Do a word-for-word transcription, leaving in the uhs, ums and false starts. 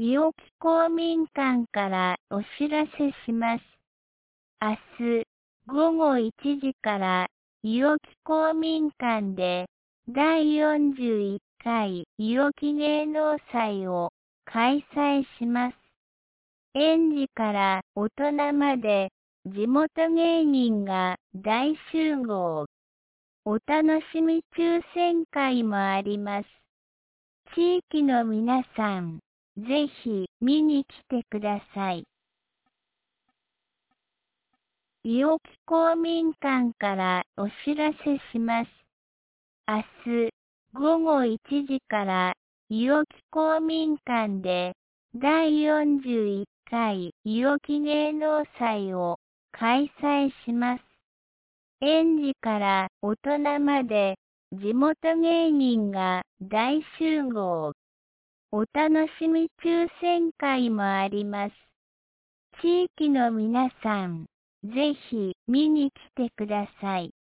伊予木公民館からお知らせします。明日午後いちじから伊予木公民館でだいよんじゅういっかい伊予木芸能祭を開催します。園児から大人まで地元芸人が大集合。お楽しみ抽選会もあります。地域の皆さん、ぜひ見に来てください。伊予木公民館からお知らせします。明日午後いちじから伊予木公民館でだいよんじゅういっかい伊予木芸能祭を開催します。園児から大人まで地元芸人が大集合。お楽しみ抽選会もあります。地域の皆さん、ぜひ見に来てください。